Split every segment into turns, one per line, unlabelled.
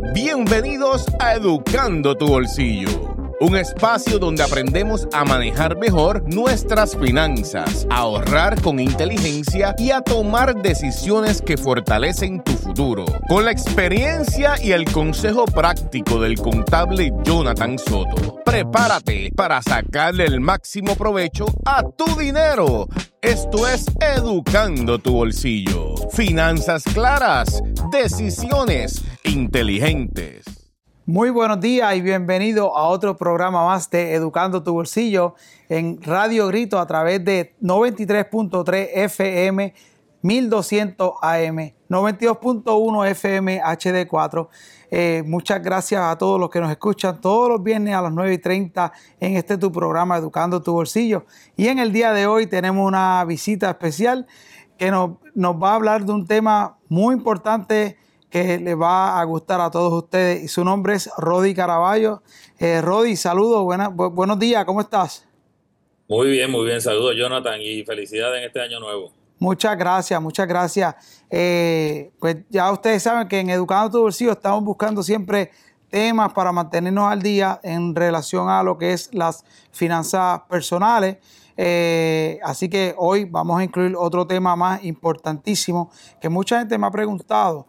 Bienvenidos a Educando tu Bolsillo, un espacio donde aprendemos a manejar mejor nuestras finanzas, a ahorrar con inteligencia y a tomar decisiones que fortalecen tu futuro. Con la experiencia y el consejo práctico del contable Jonathan Soto, prepárate para sacarle el máximo provecho a tu dinero. Esto es Educando tu Bolsillo. Finanzas claras, decisiones inteligentes.
Muy buenos días y bienvenido a otro programa más de Educando tu Bolsillo en Radio Grito a través de 93.3 FM, 1200 AM, 92.1 FM HD4. Muchas gracias a todos los que nos escuchan todos los viernes a las 9:30 en este tu programa Educando tu Bolsillo. Y en el día de hoy tenemos una visita especial que nos va a hablar de un tema muy importante que le va a gustar a todos ustedes, y su nombre es Rody Caraballo. Rody, saludos, buenos días, ¿cómo estás?
Muy bien, saludos Jonathan y felicidades en este año nuevo.
Muchas gracias, muchas gracias. Pues ya ustedes saben que en Educando tu Bolsillo estamos buscando siempre temas para mantenernos al día en relación a lo que es las finanzas personales. Así que hoy vamos a incluir otro tema más importantísimo que mucha gente me ha preguntado.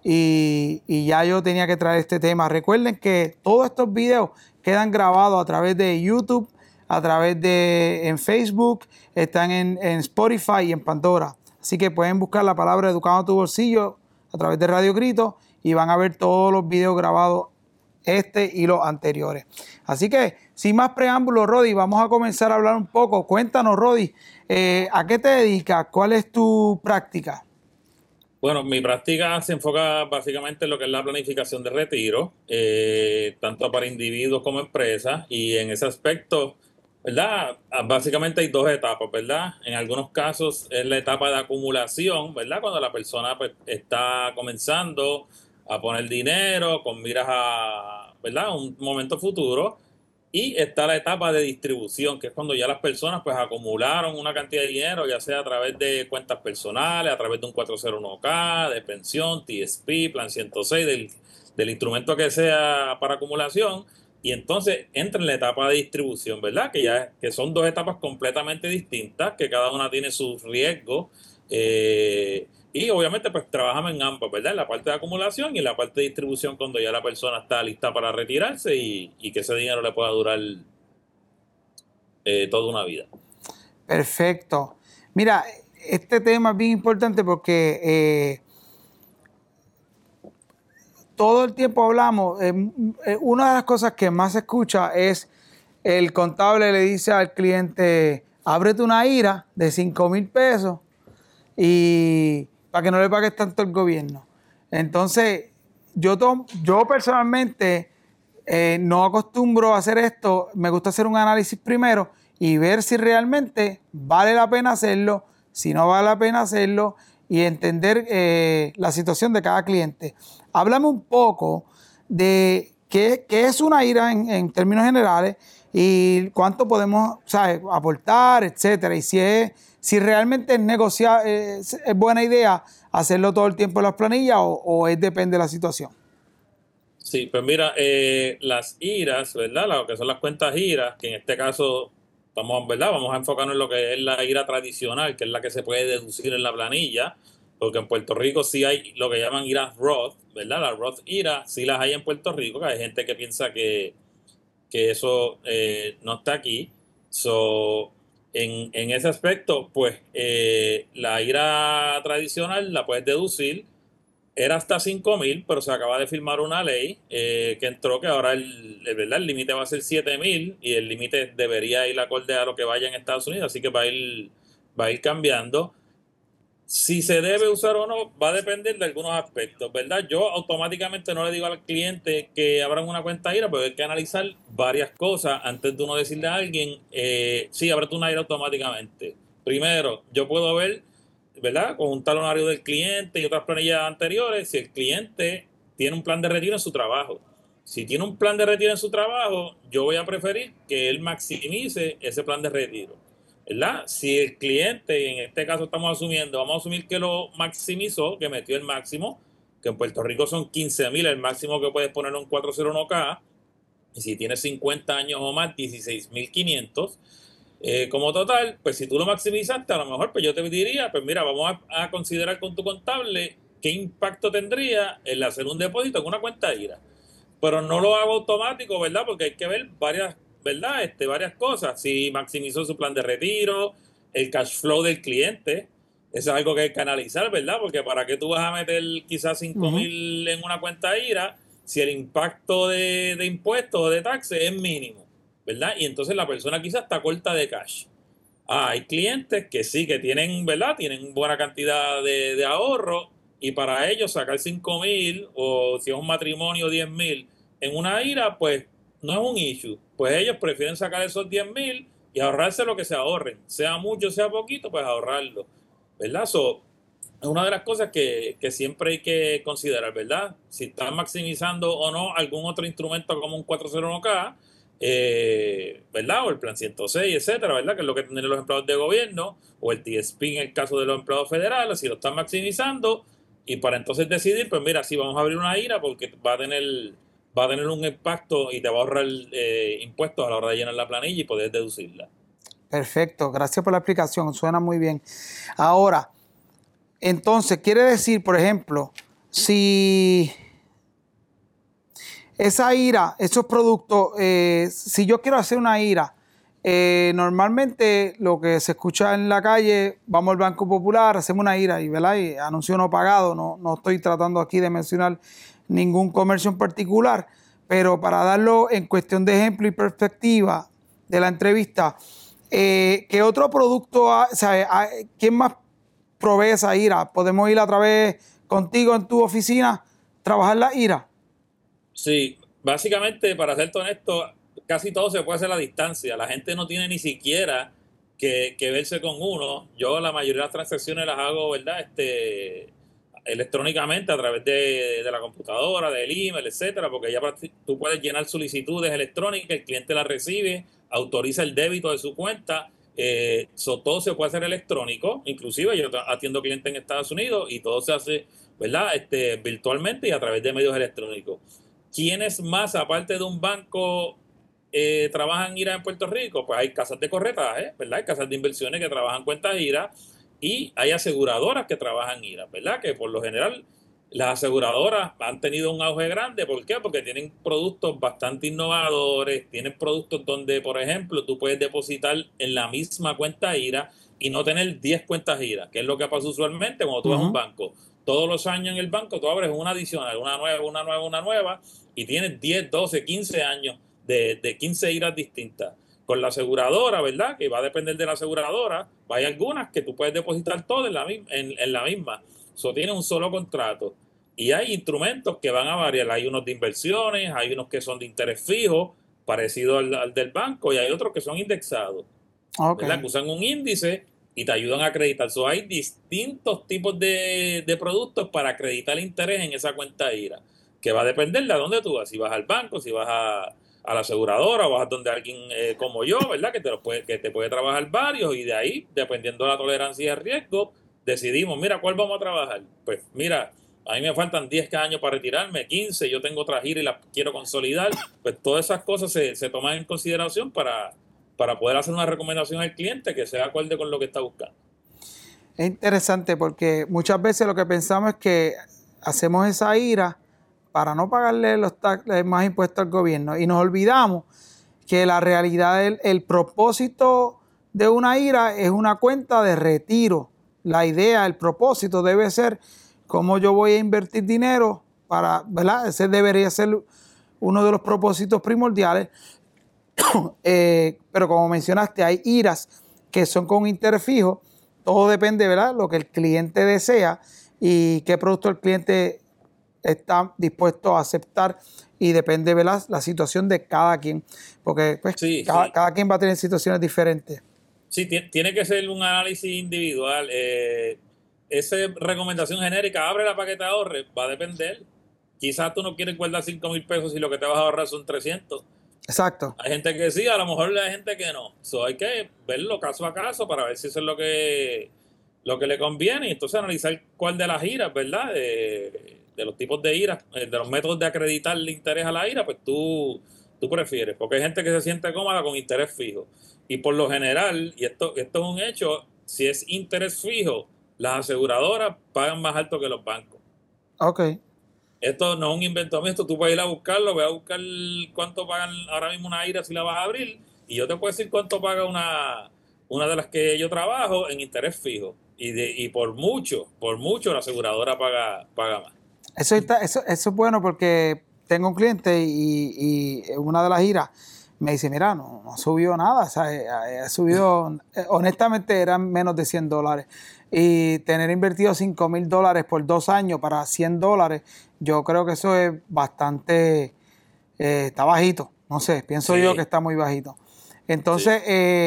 Y ya yo tenía que traer este tema. Recuerden que todos estos videos quedan grabados a través de YouTube, a través de en Facebook, están en Spotify y en Pandora. Así que pueden buscar la palabra Educando tu Bolsillo a través de Radio Grito y van a ver todos los videos grabados, este y los anteriores. Así que, sin más preámbulos, Rody, vamos a comenzar a hablar un poco. Cuéntanos, Rody, ¿a qué te dedicas? ¿Cuál es tu práctica?
Bueno, mi práctica se enfoca básicamente en lo que es la planificación de retiro, tanto para individuos como empresas, y en ese aspecto, ¿verdad? Básicamente hay dos etapas, ¿verdad? En algunos casos es la etapa de acumulación, ¿verdad? Cuando la persona pues, está comenzando a poner dinero con miras a, ¿verdad? Un momento futuro. Y está la etapa de distribución, que es cuando ya las personas pues acumularon una cantidad de dinero, ya sea a través de cuentas personales, a través de un 401k, de pensión, TSP, Plan 106, del instrumento que sea para acumulación. Y entonces entra en la etapa de distribución, ¿verdad? Que son dos etapas completamente distintas, que cada una tiene sus riesgos. Y obviamente pues trabajamos en ambas, ¿verdad? En la parte de acumulación y en la parte de distribución cuando ya la persona está lista para retirarse y que ese dinero le pueda durar toda una vida.
Perfecto. Mira, este tema es bien importante porque todo el tiempo hablamos, una de las cosas que más se escucha es el contable le dice al cliente, ábrete una IRA de 5,000 pesos y para que no le pagues tanto al gobierno. Entonces, yo personalmente no acostumbro a hacer esto. Me gusta hacer un análisis primero y ver si realmente vale la pena hacerlo, si no vale la pena hacerlo y entender la situación de cada cliente. Háblame un poco de qué es una IRA en términos generales y cuánto podemos, ¿sabes?, aportar, etcétera, y si realmente es negociar, es buena idea hacerlo todo el tiempo en las planillas o depende de la situación.
Sí, pues mira, las IRAs, ¿verdad? Lo que son las cuentas IRAs, que en este caso ¿verdad? Vamos a enfocarnos en lo que es la IRA tradicional, que es la que se puede deducir en la planilla, porque en Puerto Rico sí hay lo que llaman IRAs Roth, ¿verdad? Las Roth IRA sí las hay en Puerto Rico, que hay gente que piensa que eso no está aquí. En ese aspecto, pues la IRA tradicional la puedes deducir. Era hasta 5,000, pero se acaba de firmar una ley que entró que ahora ¿verdad? El límite va a ser 7,000 y el límite debería ir acorde a lo que vaya en Estados Unidos, así que va a ir cambiando. Si se debe usar o no, va a depender de algunos aspectos, ¿verdad? Yo automáticamente no le digo al cliente que abran una cuenta IRA, pero hay que analizar varias cosas antes de uno decirle a alguien, sí, ábrete una IRA automáticamente. Primero, yo puedo ver, ¿verdad?, con un talonario del cliente y otras planillas anteriores, si el cliente tiene un plan de retiro en su trabajo. Si tiene un plan de retiro en su trabajo, yo voy a preferir que él maximice ese plan de retiro, ¿verdad? Si el cliente, en este caso estamos asumiendo, vamos a asumir que lo maximizó, que metió el máximo, que en Puerto Rico son 15,000 el máximo que puedes poner en un 401k, y si tienes 50 años o más, 16,500. Como total, pues si tú lo maximizaste, a lo mejor pues yo te diría, pues mira, vamos a considerar con tu contable qué impacto tendría el hacer un depósito en una cuenta IRA. Pero no lo hago automático, ¿verdad? Porque hay que ver varias, ¿verdad? Varias cosas. Si maximizó su plan de retiro, el cash flow del cliente, eso es algo que hay que analizar, ¿verdad? Porque para qué tú vas a meter quizás 5,000 en una cuenta IRA si el impacto de impuestos o de taxes es mínimo, ¿verdad? Y entonces la persona quizás está corta de cash. Hay clientes que sí, que tienen, ¿verdad? Tienen buena cantidad de ahorro, y para ellos sacar 5,000 o si es un matrimonio 10,000 en una IRA, pues no es un issue. Pues ellos prefieren sacar esos 10,000 y ahorrarse lo que se ahorren. Sea mucho, sea poquito, pues ahorrarlo, ¿verdad? Es una de las cosas que siempre hay que considerar, ¿verdad? Si están maximizando o no algún otro instrumento como un 401k, ¿verdad? O el plan 106, etcétera, ¿verdad? Que es lo que tienen los empleados de gobierno, o el TSP en el caso de los empleados federales, si lo están maximizando, y para entonces decidir, pues mira, sí, vamos a abrir una IRA porque va a tener un impacto y te va a ahorrar impuestos a la hora de llenar la planilla y poder deducirla.
Perfecto, gracias por la explicación, suena muy bien. Ahora, entonces, quiere decir, por ejemplo, si esa IRA, esos productos, si yo quiero hacer una IRA, normalmente lo que se escucha en la calle, vamos al Banco Popular, hacemos una IRA y, ¿verdad? Y anuncio no pagado, no estoy tratando aquí de mencionar ningún comercio en particular, pero para darlo en cuestión de ejemplo y perspectiva de la entrevista, ¿qué otro producto, quién más provee esa IRA? ¿Podemos ir a través contigo en tu oficina, trabajar la IRA?
Sí, básicamente, para ser honesto, casi todo se puede hacer a la distancia. La gente no tiene ni siquiera que verse con uno. Yo la mayoría de las transacciones las hago, ¿verdad? Electrónicamente a través de la computadora, del email, etcétera, porque ya tú puedes llenar solicitudes electrónicas, el cliente las recibe, autoriza el débito de su cuenta. Todo se puede hacer electrónico. Inclusive yo atiendo clientes en Estados Unidos y todo se hace, ¿verdad? Virtualmente y a través de medios electrónicos. ¿Quiénes más, aparte de un banco, trabajan IRA en Puerto Rico? Pues hay casas de corretaje, ¿verdad? Hay casas de inversiones que trabajan cuentas IRA, y hay aseguradoras que trabajan IRA, ¿verdad? Que por lo general las aseguradoras han tenido un auge grande. ¿Por qué? Porque tienen productos bastante innovadores, tienen productos donde, por ejemplo, tú puedes depositar en la misma cuenta IRA y no tener 10 cuentas IRA, que es lo que pasa usualmente cuando tú vas a un banco. Todos los años en el banco tú abres una adicional, una nueva, y tienes 10, 12, 15 años de 15 IRAs distintas. Con la aseguradora, ¿verdad? Que va a depender de la aseguradora. Hay algunas que tú puedes depositar todo en la misma. Eso tiene un solo contrato. Y hay instrumentos que van a variar. Hay unos de inversiones, hay unos que son de interés fijo, parecido al del banco, y hay otros que son indexados.
Okay.
¿Verdad? Que usan un índice y te ayudan a acreditar. Hay distintos tipos de productos para acreditar interés en esa cuenta IRA, que va a depender de a dónde tú vas. Si vas al banco, si vas a la aseguradora, o vas a donde alguien como yo, ¿verdad? Que te puede trabajar varios, y de ahí, dependiendo de la tolerancia y el riesgo, decidimos, mira, ¿cuál vamos a trabajar? Pues mira, a mí me faltan 10 años para retirarme, 15, yo tengo otra gira y la quiero consolidar. Pues todas esas cosas se toman en consideración para poder hacer una recomendación al cliente que sea acorde con lo que está buscando.
Es interesante porque muchas veces lo que pensamos es que hacemos esa IRA para no pagarle más impuestos al gobierno, y nos olvidamos que la realidad, el propósito de una IRA es una cuenta de retiro. La idea, el propósito debe ser cómo yo voy a invertir dinero para, ¿verdad? Ese debería ser uno de los propósitos primordiales. Pero como mencionaste, hay IRAs que son con interés fijo. Todo depende, ¿verdad?, lo que el cliente desea y qué producto el cliente está dispuesto a aceptar, y depende, ¿verdad?, la situación de cada quien, porque pues, cada quien va a tener situaciones diferentes.
Sí, tiene que ser un análisis individual. Esa recomendación genérica, abre la paqueta de ahorre, va a depender. Quizás tú no quieres guardar 5,000 pesos y lo que te vas a ahorrar son 300.
Exacto.
Hay gente que sí, a lo mejor hay gente que no. Hay que verlo caso a caso para ver si eso es lo que le conviene, y entonces analizar cuál de las giras, ¿verdad? los tipos de IRA, de los métodos de acreditarle interés a la IRA, pues tú prefieres, porque hay gente que se siente cómoda con interés fijo. Y por lo general, y esto es un hecho, si es interés fijo, las aseguradoras pagan más alto que los bancos.
Ok.
Esto no es un invento mío, esto tú puedes ir a buscarlo, voy a buscar cuánto pagan ahora mismo una IRA si la vas a abrir, y yo te puedo decir cuánto paga una de las que yo trabajo en interés fijo. Y por mucho la aseguradora paga más.
Eso es bueno porque tengo un cliente y una de las giras me dice, mira, no subió nada, o sea, ha subido, honestamente eran menos de $100. Y tener invertido $5,000 por 2 años para $100, yo creo que eso es bastante, está bajito, no sé, pienso
Sí.
yo que está muy bajito. Entonces,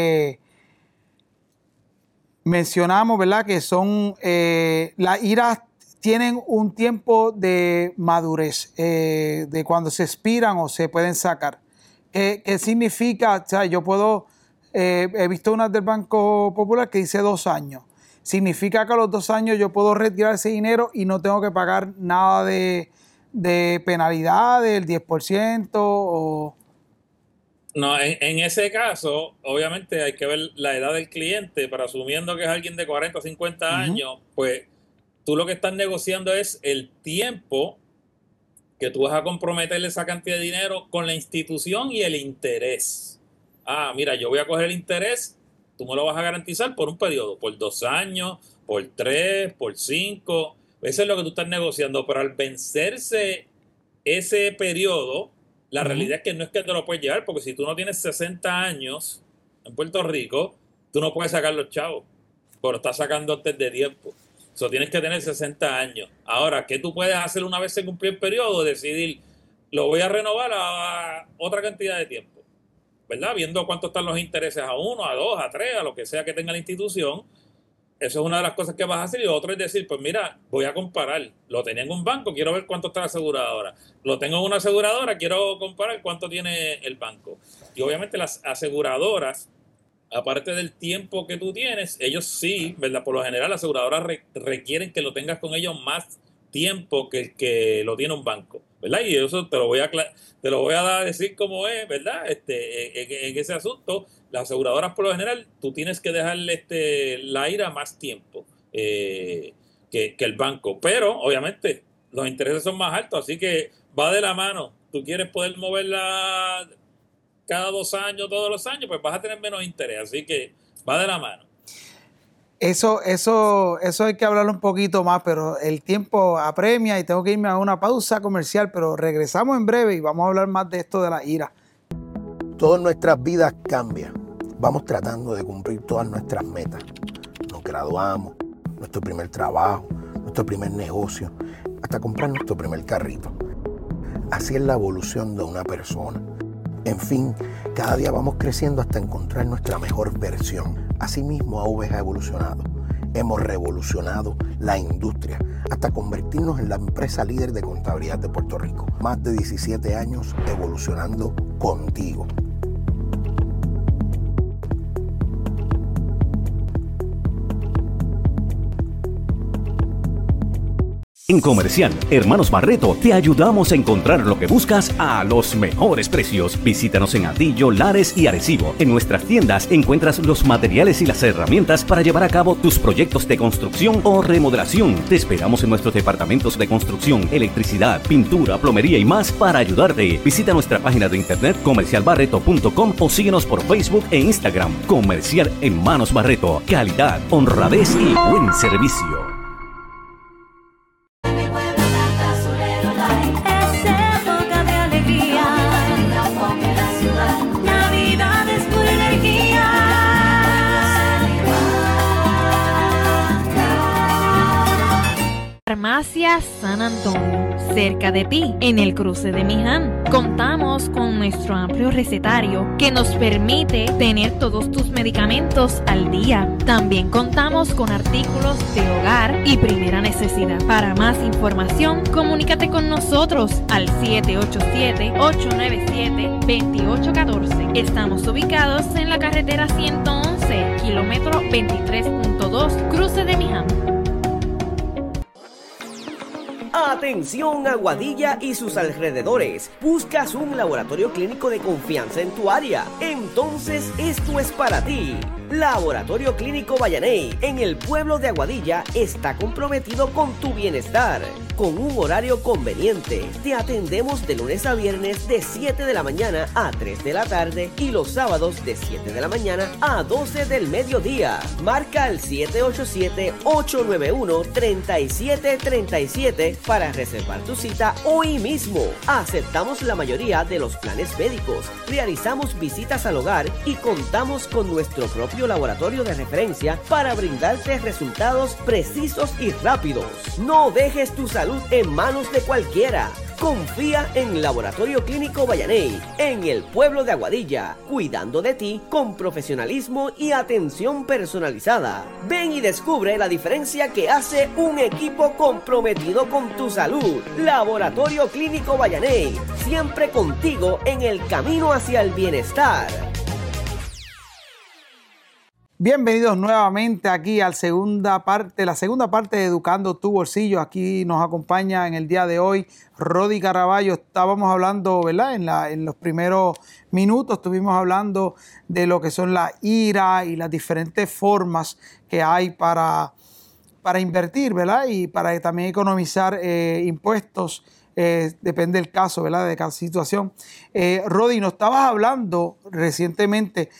mencionamos, ¿verdad?, que son, las IRAs tienen un tiempo de madurez, de cuando se expiran o se pueden sacar. ¿Qué significa? O sea, yo puedo, he visto unas del Banco Popular que dice 2 años. ¿Significa que a los 2 años yo puedo retirar ese dinero y no tengo que pagar nada de penalidad del 10% o...?
No, en ese caso, obviamente hay que ver la edad del cliente, pero asumiendo que es alguien de 40 o 50 años, pues tú lo que estás negociando es el tiempo que tú vas a comprometerle esa cantidad de dinero con la institución y el interés. Ah, mira, yo voy a coger el interés, tú me lo vas a garantizar por un periodo, por 2 años, por 3, por 5. Eso es lo que tú estás negociando, pero al vencerse ese periodo, la realidad es que no es que te lo puedes llevar, porque si tú no tienes 60 años en Puerto Rico, tú no puedes sacar los chavos, pero estás sacando antes de tiempo. So, tienes que tener 60 años. Ahora, ¿qué tú puedes hacer una vez se cumplió el periodo? Decidir, lo voy a renovar a otra cantidad de tiempo, ¿verdad? Viendo cuánto están los intereses a 1, a 2, a 3, a lo que sea que tenga la institución. Eso es una de las cosas que vas a hacer. Y otro es decir, pues mira, voy a comparar. Lo tenía en un banco, quiero ver cuánto está la aseguradora. Lo tengo en una aseguradora, quiero comparar cuánto tiene el banco. Y obviamente las aseguradoras, aparte del tiempo que tú tienes, ellos sí, ¿verdad? Por lo general, las aseguradoras requieren que lo tengas con ellos más tiempo que el que lo tiene un banco, ¿verdad? Y eso te lo voy a decir como es, ¿verdad? En ese asunto, las aseguradoras por lo general, tú tienes que dejarle la IRA más tiempo que el banco. Pero, obviamente, los intereses son más altos, así que va de la mano. Tú quieres poder moverla cada 2 años, todos los años, pues vas a tener menos interés, así que va de la mano.
Eso hay que hablarlo un poquito más, pero el tiempo apremia y tengo que irme a una pausa comercial, pero regresamos en breve y vamos a hablar más de esto de la IRA.
Todas nuestras vidas cambian. Vamos tratando de cumplir todas nuestras metas. Nos graduamos, nuestro primer trabajo, nuestro primer negocio, hasta comprar nuestro primer carrito. Así es la evolución de una persona. En fin, cada día vamos creciendo hasta encontrar nuestra mejor versión. Asimismo, AVES ha evolucionado. Hemos revolucionado la industria hasta convertirnos en la empresa líder de contabilidad de Puerto Rico. Más de 17 años evolucionando contigo.
En Comercial Hermanos Barreto te ayudamos a encontrar lo que buscas a los mejores precios. Visítanos en Atillo, Lares y Arecibo. En nuestras tiendas encuentras los materiales y las herramientas para llevar a cabo tus proyectos de construcción o remodelación. Te esperamos en nuestros departamentos de construcción, electricidad, pintura, plomería y más para ayudarte. Visita nuestra página de internet comercialbarreto.com o síguenos por Facebook e Instagram. Comercial Hermanos Barreto. Calidad, honradez y buen servicio.
Farmacia San Antonio, cerca de ti, en el cruce de Miján. Contamos con nuestro amplio recetario que nos permite tener todos tus medicamentos al día. También contamos con artículos de hogar y primera necesidad. Para más información, comunícate con nosotros al 787-897-2814. Estamos ubicados en la carretera 111, kilómetro 23.2, cruce de Miján.
Atención Aguadilla y sus alrededores. ¿Buscas un laboratorio clínico de confianza en tu área? Entonces esto es para ti. Laboratorio Clínico Vallaney en el pueblo de Aguadilla está comprometido con tu bienestar. Con un horario conveniente, te atendemos de lunes a viernes de 7 de la mañana a 3 de la tarde y los sábados de 7 de la mañana a 12 del mediodía. Marca al 787-891-3737 para reservar tu cita hoy mismo. Aceptamos la mayoría de los planes médicos, realizamos visitas al hogar y contamos con nuestro propio laboratorio de referencia para brindarte resultados precisos y rápidos. No dejes tu salud en manos de cualquiera. Confía en Laboratorio Clínico Vallaney, en el pueblo de Aguadilla, cuidando de ti con profesionalismo y atención personalizada. Ven y descubre la diferencia que hace un equipo comprometido con tu salud. Laboratorio Clínico Vallaney, siempre contigo en el camino hacia el bienestar.
Bienvenidos nuevamente aquí a la segunda parte de Educando tu Bolsillo. Aquí nos acompaña en el día de hoy Rody Caraballo. Estábamos hablando, ¿verdad? En los primeros minutos estuvimos hablando de lo que son la IRA y las diferentes formas que hay para invertir, ¿verdad? Y para también economizar impuestos. Depende del caso, ¿verdad? De cada situación. Rody, nos estabas hablando recientemente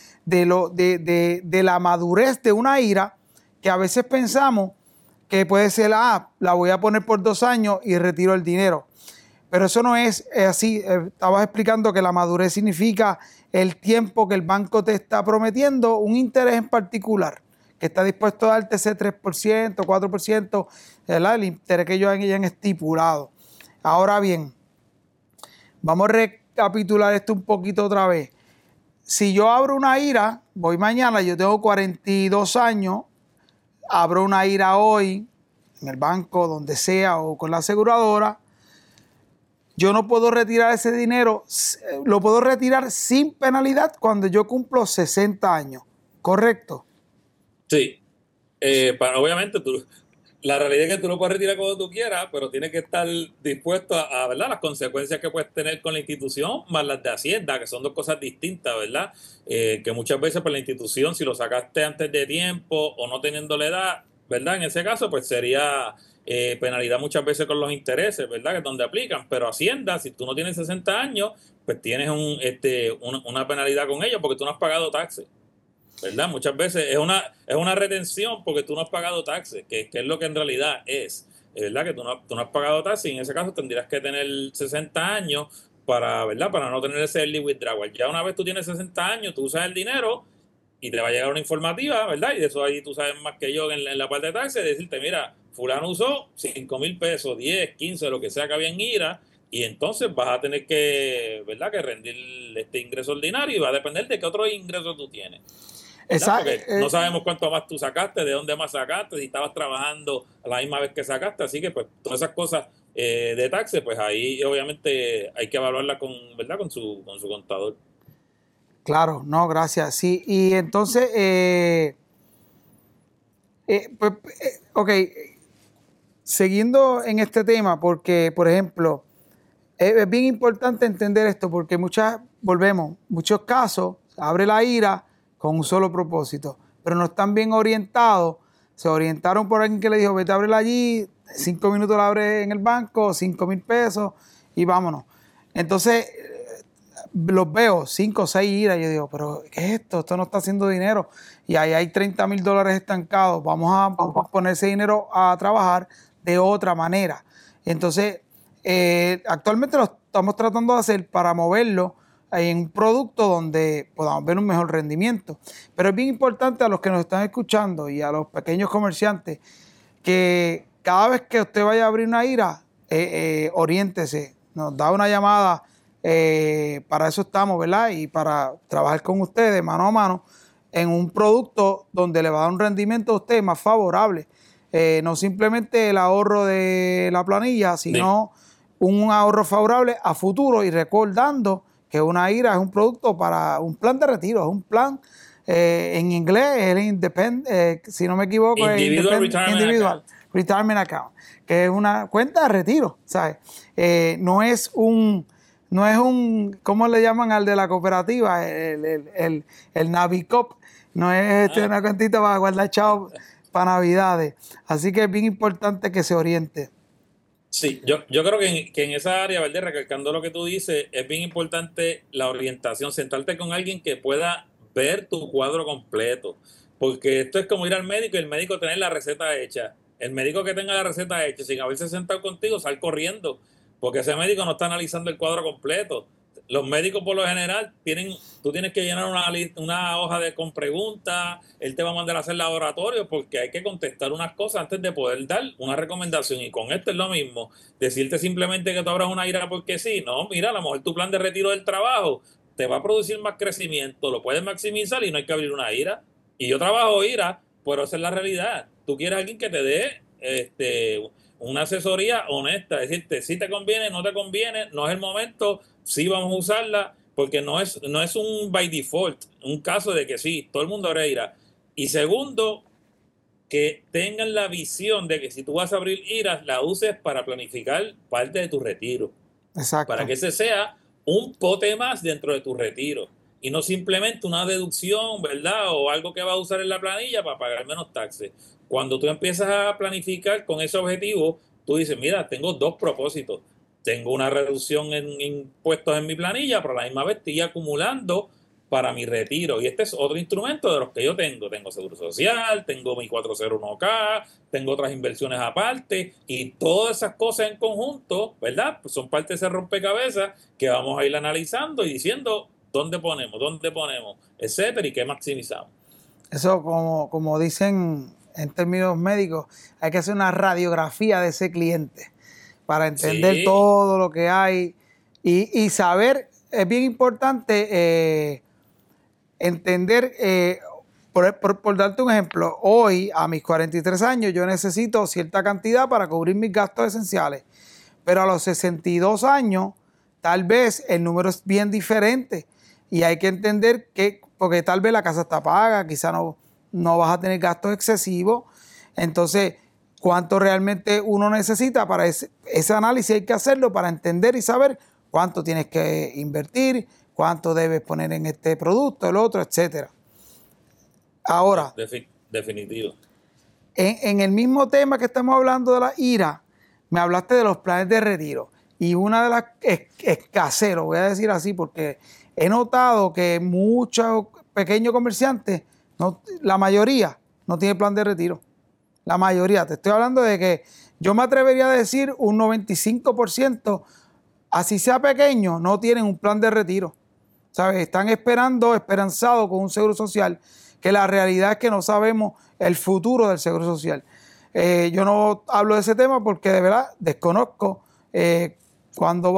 de la madurez de una IRA, que a veces pensamos que puede ser, la voy a poner por 2 años y retiro el dinero. Pero eso no es así. Estabas explicando que la madurez significa el tiempo que el banco te está prometiendo, un interés en particular, que está dispuesto a darte ese 3%, 4%, ¿verdad? El interés que ellos hayan estipulado. Ahora bien, vamos a recapitular esto un poquito otra vez. Si yo abro una IRA, voy mañana, yo tengo 42 años, abro una IRA hoy, en el banco, donde sea, o con la aseguradora, yo no puedo retirar ese dinero, lo puedo retirar sin penalidad cuando yo cumplo 60 años, ¿correcto?
Sí. Obviamente la realidad es que tú lo puedes retirar cuando tú quieras, pero tienes que estar dispuesto a ¿verdad? Las consecuencias que puedes tener con la institución, más las de Hacienda, que son 2 cosas distintas, ¿verdad? Que muchas veces por la institución, si lo sacaste antes de tiempo o no teniendo la edad, ¿verdad? En ese caso, pues sería penalidad muchas veces con los intereses, ¿verdad? Que es donde aplican. Pero Hacienda, si tú no tienes 60 años, pues tienes una penalidad con ellos porque tú no has pagado taxes. ¿Verdad? Muchas veces es una retención porque tú no has pagado taxes, que es lo que en realidad es. ¿Verdad? Que tú no has pagado taxes y en ese caso tendrías que tener 60 años ¿verdad? Para no tener ese early withdrawal. Ya una vez tú tienes 60 años, tú usas el dinero y te va a llegar una informativa, ¿verdad? Y de eso ahí tú sabes más que yo en la parte de taxes, decirte, mira, fulano usó 5,000 pesos, 10, 15, lo que sea que había en IRA, y entonces vas a tener que, ¿verdad? Que rendir este ingreso ordinario y va a depender de qué otro ingreso tú tienes. Exacto. Porque no sabemos cuánto más tú sacaste, de dónde más sacaste, si estabas trabajando a la misma vez que sacaste, así que pues todas esas cosas de taxes, pues ahí obviamente hay que evaluarlas ¿verdad? Con su contador.
Claro, no, gracias. Sí, y entonces, ok, siguiendo en este tema, porque, por ejemplo, es bien importante entender esto, porque muchos casos, abre la IRA con un solo propósito, pero no están bien orientados. Se orientaron por alguien que le dijo, vete a abrirla allí, 5 minutos la abres en el banco, 5,000 pesos y vámonos. Entonces, los veo, 5 o 6 IRA, y yo digo, pero ¿qué es esto? Esto no está haciendo dinero. Y ahí hay $30,000 estancados. Vamos a poner ese dinero a trabajar de otra manera. Entonces, actualmente lo estamos tratando de hacer para moverlo en un producto donde podamos ver un mejor rendimiento. Pero es bien importante a los que nos están escuchando y a los pequeños comerciantes que cada vez que usted vaya a abrir una IRA, oriéntese, nos da una llamada, para eso estamos, ¿verdad? Y para trabajar con ustedes mano a mano en un producto donde le va a dar un rendimiento a usted más favorable. No simplemente el ahorro de la planilla, sino un ahorro favorable a futuro, y recordando que una IRA es un producto para un plan de retiro, es un plan, en inglés, si no me equivoco,
individual.
retirement account, que es una cuenta de retiro, ¿sabes? No es un, ¿cómo le llaman al de la cooperativa? El Navicop, no es una cuentita para guardar chavos para Navidades. Así que es bien importante que se oriente.
Sí, yo creo que en esa área, ¿verdad? Recalcando lo que tú dices, es bien importante la orientación, sentarte con alguien que pueda ver tu cuadro completo, porque esto es como ir al médico y el médico tener la receta hecha. El médico que tenga la receta hecha, sin haberse sentado contigo, sal corriendo, porque ese médico no está analizando el cuadro completo. Los médicos por lo general tú tienes que llenar una hoja con preguntas, él te va a mandar a hacer laboratorio porque hay que contestar unas cosas antes de poder dar una recomendación. Y con esto es lo mismo, decirte simplemente que tú abras una IRA porque sí, no, mira, a lo mejor tu plan de retiro del trabajo te va a producir más crecimiento, lo puedes maximizar y no hay que abrir una IRA. Y yo trabajo IRA, pero esa es la realidad. Tú quieres a alguien que te dé una asesoría honesta, decirte si te conviene, no te conviene, no es el momento, sí vamos a usarla, porque no es un by default, un caso de que sí, todo el mundo ahora irá. Y segundo, que tengan la visión de que si tú vas a abrir IRAs, la uses para planificar parte de tu retiro.
Exacto.
Para que ese sea un pote más dentro de tu retiro. Y no simplemente una deducción, ¿verdad? O algo que vas a usar en la planilla para pagar menos taxes. Cuando tú empiezas a planificar con ese objetivo, tú dices, mira, tengo dos propósitos. Tengo una reducción en impuestos en mi planilla, pero a la misma vez estoy acumulando para mi retiro. Y este es otro instrumento de los que yo tengo. Tengo seguro social, tengo mi 401k, tengo otras inversiones aparte, y todas esas cosas en conjunto, ¿verdad? Pues son parte de ese rompecabezas que vamos a ir analizando y diciendo dónde ponemos, etcétera, y qué maximizamos.
Eso, como dicen en términos médicos, hay que hacer una radiografía de ese cliente para entender todo lo que hay y saber. Es bien importante entender, por darte un ejemplo, hoy a mis 43 años yo necesito cierta cantidad para cubrir mis gastos esenciales, pero a los 62 años tal vez el número es bien diferente y hay que entender que, porque tal vez la casa está paga, quizá no vas a tener gastos excesivos, entonces cuánto realmente uno necesita para ese análisis. Hay que hacerlo para entender y saber cuánto tienes que invertir, cuánto debes poner en este producto, el otro, etcétera. Ahora,
Definitivo.
En el mismo tema que estamos hablando de la IRA, me hablaste de los planes de retiro. Y una de las escasez, lo voy a decir así, porque he notado que muchos pequeños comerciantes, la mayoría, no tiene plan de retiro. La mayoría. Te estoy hablando de que yo me atrevería a decir un 95%, así sea pequeño, no tienen un plan de retiro. ¿Sabes? Están esperanzados con un seguro social, que la realidad es que no sabemos el futuro del seguro social. Yo no hablo de ese tema porque de verdad desconozco cuándo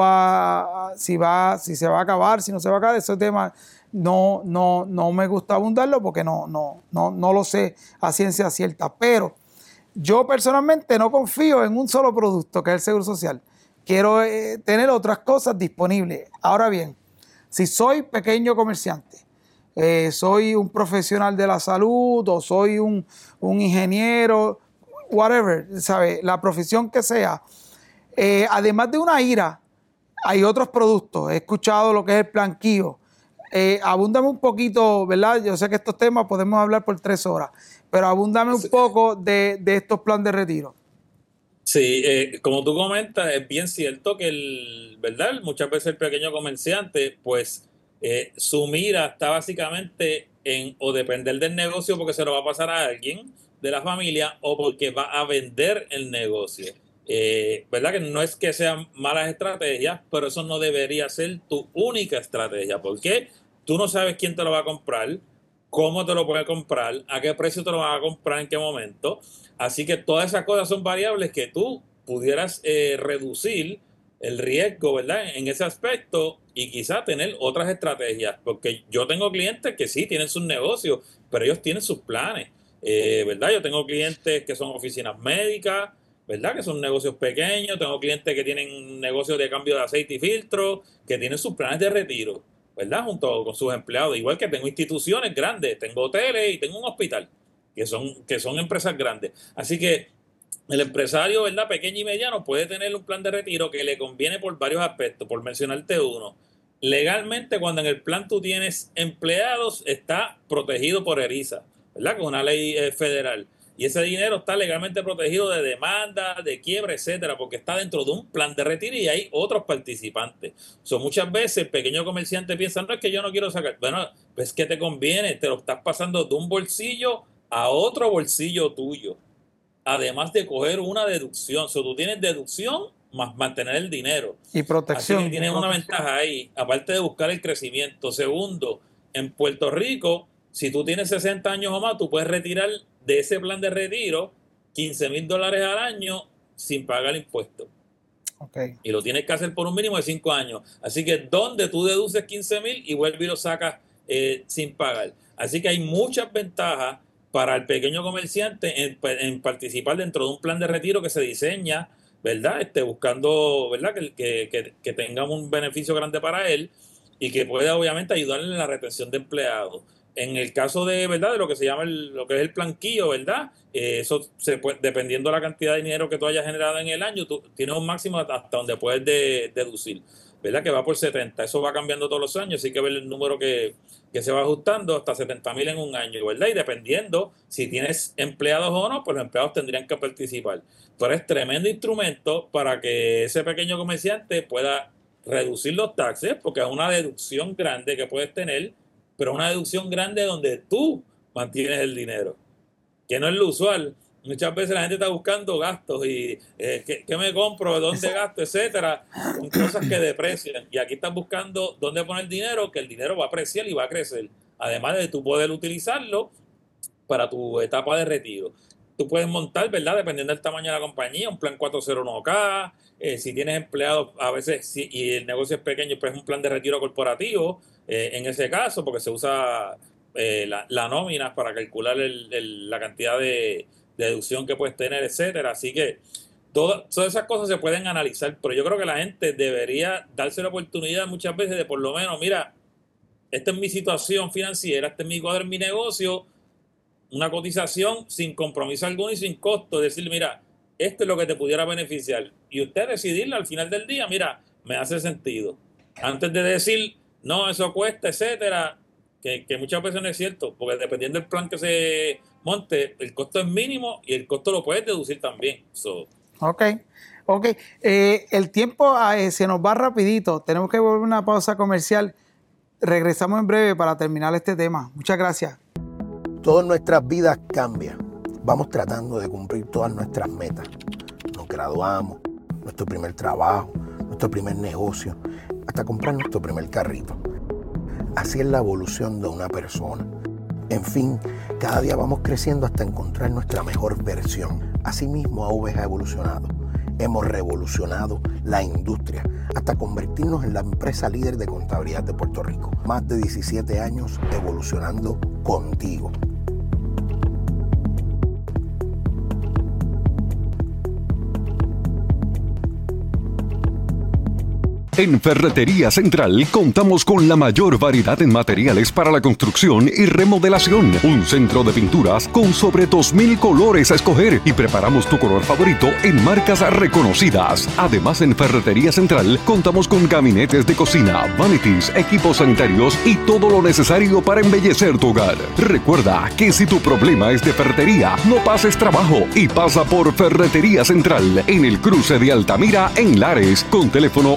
si se va a acabar, si no se va a acabar. Ese tema no me gusta abundarlo porque no lo sé a ciencia cierta. Pero yo personalmente no confío en un solo producto, que es el seguro social. Quiero tener otras cosas disponibles. Ahora bien, si soy pequeño comerciante, soy un profesional de la salud o soy un ingeniero, whatever, ¿sabe? La profesión que sea, además de una IRA, hay otros productos. He escuchado lo que es el plan KIO. Abúndame un poquito, ¿verdad? Yo sé que estos temas podemos hablar por 3 horas, pero abúndame un poco de estos planes de retiro.
Sí, como tú comentas, es bien cierto que ¿verdad? Muchas veces el pequeño comerciante, pues su mira está básicamente en o depender del negocio porque se lo va a pasar a alguien de la familia o porque va a vender el negocio. ¿Verdad? Que no es que sean malas estrategias, pero eso no debería ser tu única estrategia, porque tú no sabes quién te lo va a comprar, cómo te lo puede comprar, a qué precio te lo van a comprar, en qué momento. Así que todas esas cosas son variables que tú pudieras reducir el riesgo, ¿verdad? En ese aspecto y quizá tener otras estrategias, porque yo tengo clientes que sí tienen sus negocios, pero ellos tienen sus planes, ¿verdad? Yo tengo clientes que son oficinas médicas, ¿verdad? Que son negocios pequeños, tengo clientes que tienen negocios de cambio de aceite y filtro, que tienen sus planes de retiro, ¿verdad? Junto con sus empleados, igual que tengo instituciones grandes, tengo hoteles y tengo un hospital, que son empresas grandes. Así que el empresario, ¿verdad?, pequeño y mediano puede tener un plan de retiro que le conviene por varios aspectos, por mencionarte uno. Legalmente, cuando en el plan tú tienes empleados, está protegido por ERISA, ¿verdad?, con una ley federal. Y ese dinero está legalmente protegido de demanda, de quiebra, etcétera, porque está dentro de un plan de retiro y hay otros participantes. Muchas veces el pequeño comerciante piensa, no, es que yo no quiero sacar. Bueno, pues que te conviene, te lo estás pasando de un bolsillo a otro bolsillo tuyo. Además de coger una deducción. Tú tienes deducción más mantener el dinero.
Y protección.
Así que tienes una ventaja ahí, aparte de buscar el crecimiento. Segundo, en Puerto Rico, si tú tienes 60 años o más, tú puedes retirar de ese plan de retiro $15,000 al año sin pagar impuestos.
Okay.
Y lo tienes que hacer por un mínimo de 5 años. Así que donde tú deduces 15,000 y vuelves y lo sacas sin pagar. Así que hay muchas ventajas para el pequeño comerciante en participar dentro de un plan de retiro que se diseña, ¿verdad? Buscando, ¿verdad?, que tenga un beneficio grande para él y que pueda obviamente ayudarle en la retención de empleados. En el caso de, ¿verdad?, de lo que se llama lo que es el planquillo, ¿verdad? Eso se puede, dependiendo de la cantidad de dinero que tú hayas generado en el año, tú tienes un máximo hasta donde puedes deducir, ¿verdad?, que va por 70. Eso va cambiando todos los años, así que ver el número que se va ajustando hasta 70,000 en un año, ¿verdad? Y dependiendo si tienes empleados o no, pues los empleados tendrían que participar. Pero es tremendo instrumento para que ese pequeño comerciante pueda reducir los taxes, porque es una deducción grande que puedes tener, pero una deducción grande donde tú mantienes el dinero, que no es lo usual. Muchas veces la gente está buscando gastos y ¿qué me compro? ¿Dónde gasto? Etcétera. Son cosas que deprecian. Y aquí estás buscando dónde poner dinero, que el dinero va a apreciar y va a crecer. Además de tú poder utilizarlo para tu etapa de retiro. Tú puedes montar, ¿verdad?, dependiendo del tamaño de la compañía, un plan 401k. Si tienes empleados, a veces, y el negocio es pequeño, pues un plan de retiro corporativo. En ese caso, porque se usa la nómina para calcular la cantidad de deducción que puedes tener, etcétera. Así que todas esas cosas se pueden analizar, pero yo creo que la gente debería darse la oportunidad muchas veces de por lo menos, mira, esta es mi situación financiera, este es mi cuadro en mi negocio, una cotización sin compromiso alguno y sin costo, decirle, mira, esto es lo que te pudiera beneficiar. Y usted decidirlo al final del día, mira, me hace sentido. Antes de decir, no, eso cuesta, etcétera, que muchas veces no es cierto, porque dependiendo del plan que se monte, el costo es mínimo y el costo lo puedes deducir también.
Ok. El tiempo se nos va rapidito. Tenemos que volver a una pausa comercial. Regresamos en breve para terminar este tema. Muchas gracias.
Todas nuestras vidas cambian. Vamos tratando de cumplir todas nuestras metas. Nos graduamos, nuestro primer trabajo, nuestro primer negocio, hasta comprar nuestro primer carrito. Así es la evolución de una persona. En fin, cada día vamos creciendo hasta encontrar nuestra mejor versión. Asimismo, AVES ha evolucionado. Hemos revolucionado la industria hasta convertirnos en la empresa líder de contabilidad de Puerto Rico. Más de 17 años evolucionando contigo.
En Ferretería Central contamos con la mayor variedad en materiales para la construcción y remodelación. Un centro de pinturas con sobre 2,000 colores a escoger y preparamos tu color favorito en marcas reconocidas. Además, en Ferretería Central contamos con gabinetes de cocina, vanities, equipos sanitarios y todo lo necesario para embellecer tu hogar. Recuerda que si tu problema es de ferretería, no pases trabajo y pasa por Ferretería Central en el cruce de Altamira en Lares con teléfono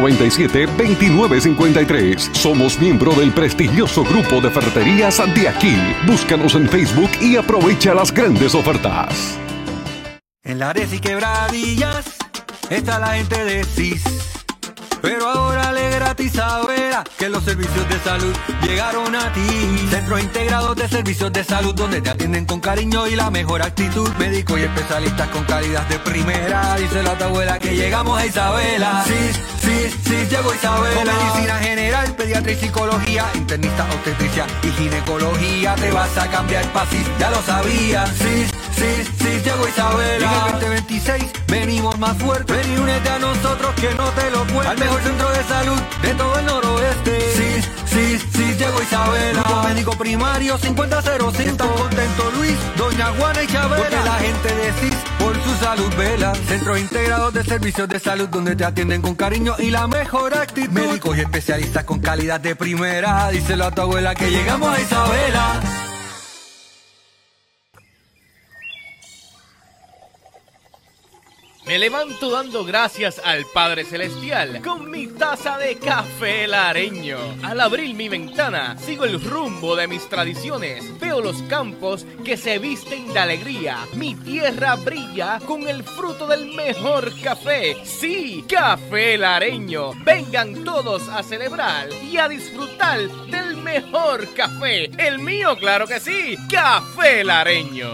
897-2953. Somos miembro del prestigioso grupo de ferreterías de aquí. Búscanos en Facebook y aprovecha las grandes ofertas.
En Lares y Quebradillas está la gente de CIS. Pero ahora le gratis Isabela que los servicios de salud llegaron a ti. Centros integrados de servicios de salud donde te atienden con cariño y la mejor actitud. Médicos y especialistas con calidad de primera. Dice la abuela que llegamos a Isabela. Sí, llegó Isabela. Con medicina general, pediatría y psicología, internista, obstetricia y ginecología. Te vas a cambiar para CIS, ya lo sabías. Sí, llegó Isabela. Y en el 2026 venimos más fuerte. Ven y únete a nosotros que no te lo cuento. Al mejor centro de salud de todo el noroeste. Sí, llegó Isabela. Grupo Médico Primario 5005. Están contentos Luis, Doña Juana y Chabela. Porque la gente de CIS por su salud vela. Centros integrados de servicios de salud donde te atienden con cariño y la mejor actitud. Médicos y especialistas con calidad de primera. Díselo a tu abuela que llegamos a Isabela.
Me levanto dando gracias al Padre Celestial con mi taza de café lareño. Al abrir mi ventana, sigo el rumbo de mis tradiciones. Veo los campos que se visten de alegría. Mi tierra brilla con el fruto del mejor café. Sí, café lareño. Vengan todos a celebrar y a disfrutar del mejor café. El mío, claro que sí, café lareño.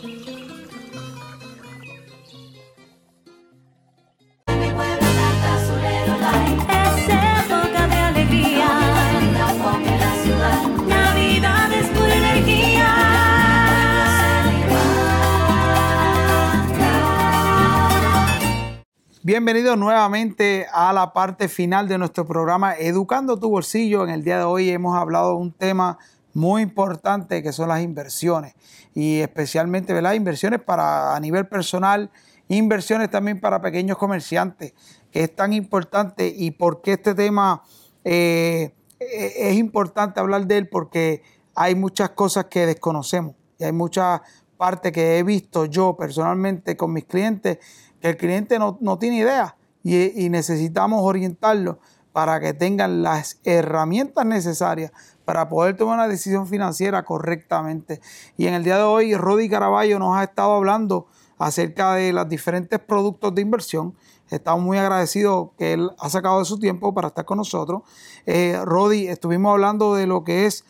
Bienvenidos nuevamente a la parte final de nuestro programa Educando tu Bolsillo. En el día de hoy hemos hablado de un tema muy importante que son las inversiones y especialmente, ¿verdad?, inversiones a nivel personal, inversiones también para pequeños comerciantes, que es tan importante. Y por qué este tema es importante hablar de él, porque hay muchas cosas que desconocemos y hay muchas partes que he visto yo personalmente con mis clientes que el cliente no tiene idea y necesitamos orientarlo para que tengan las herramientas necesarias para poder tomar una decisión financiera correctamente. Y en el día de hoy, Rody Caraballo nos ha estado hablando acerca de los diferentes productos de inversión. Estamos muy agradecidos que él ha sacado de su tiempo para estar con nosotros. Rody, estuvimos hablando de lo que es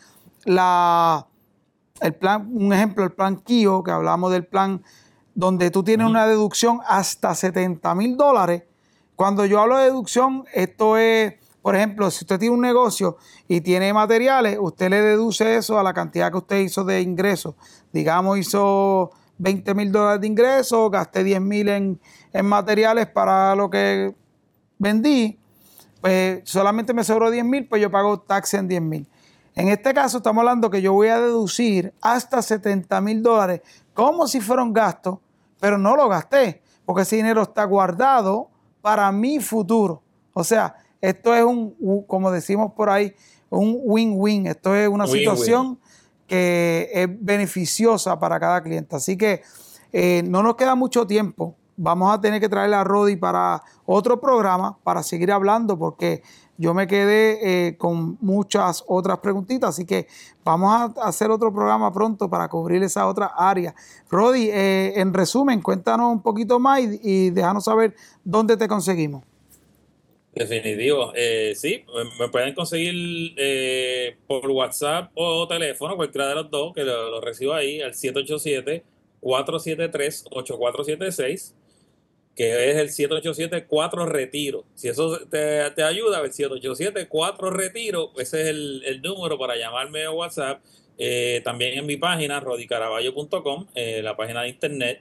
el plan, un ejemplo, el plan KIO, que hablamos del plan donde tú tienes una deducción hasta $70,000. Cuando yo hablo de deducción, esto es, por ejemplo, si usted tiene un negocio y tiene materiales, usted le deduce eso a la cantidad que usted hizo de ingresos. Digamos, hizo $20,000 de ingresos, gasté $10,000 en materiales para lo que vendí, pues solamente me sobró $10,000, pues yo pago tax en $10,000. En este caso estamos hablando que yo voy a deducir hasta $70,000 como si fuera un gasto, pero no lo gasté, porque ese dinero está guardado para mi futuro. O sea, esto es como decimos por ahí, un win-win. Esto es una situación que es beneficiosa para cada cliente. Así que no nos queda mucho tiempo. Vamos a tener que traerle a Rody para otro programa para seguir hablando, porque yo me quedé con muchas otras preguntitas, así que vamos a hacer otro programa pronto para cubrir esa otra área. Rody, en resumen, cuéntanos un poquito más y déjanos saber dónde te conseguimos.
Definitivo. Sí, me pueden conseguir por WhatsApp o teléfono, cualquiera de los dos, que lo recibo ahí, al 787-473-8476. que es el 787-4-RETIRO. Si eso te ayuda, el 787-4-RETIRO, ese es el número para llamarme a WhatsApp. También en mi página, rodycaraballo.com, la página de internet,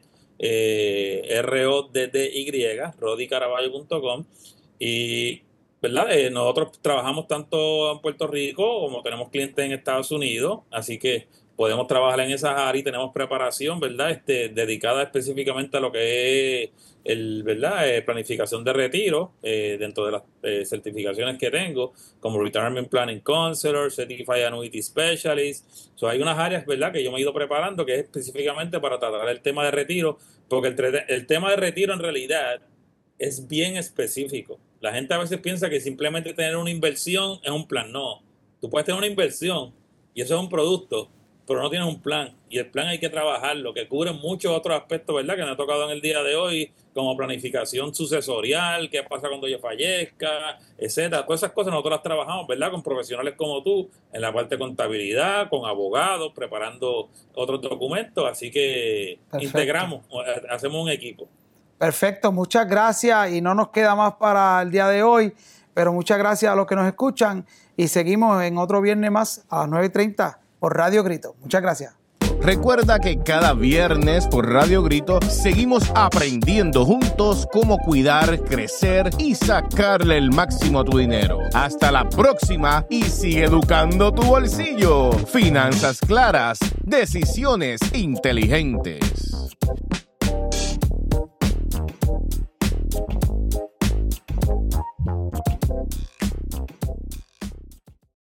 RODDY, rodycaraballo.com. Y, ¿verdad? Nosotros trabajamos tanto en Puerto Rico como tenemos clientes en Estados Unidos, así que podemos trabajar en esas áreas y tenemos preparación, ¿verdad? Dedicada específicamente a lo que es planificación de retiro, dentro de las certificaciones que tengo, como Retirement Planning Counselor, Certified Annuity Specialist. Hay unas áreas, ¿verdad?, que yo me he ido preparando, que es específicamente para tratar el tema de retiro, porque el tema de retiro en realidad es bien específico. La gente a veces piensa que simplemente tener una inversión es un plan. No, tú puedes tener una inversión y eso es un producto, pero no tienes un plan, y el plan hay que trabajarlo, que cubre muchos otros aspectos, ¿verdad?, que me ha tocado en el día de hoy, como planificación sucesorial, qué pasa cuando yo fallezca, etcétera. Todas esas cosas nosotros las trabajamos, ¿verdad?, con profesionales como tú, en la parte de contabilidad, con abogados, preparando otros documentos, así que perfecto. Integramos, hacemos un equipo.
Perfecto, muchas gracias, y no nos queda más para el día de hoy, pero muchas gracias a los que nos escuchan, y seguimos en otro viernes más a las 9:30 por Radio Grito. Muchas gracias.
Recuerda que cada viernes por Radio Grito seguimos aprendiendo juntos cómo cuidar, crecer y sacarle el máximo a tu dinero. Hasta la próxima y sigue educando tu bolsillo. Finanzas claras, decisiones inteligentes.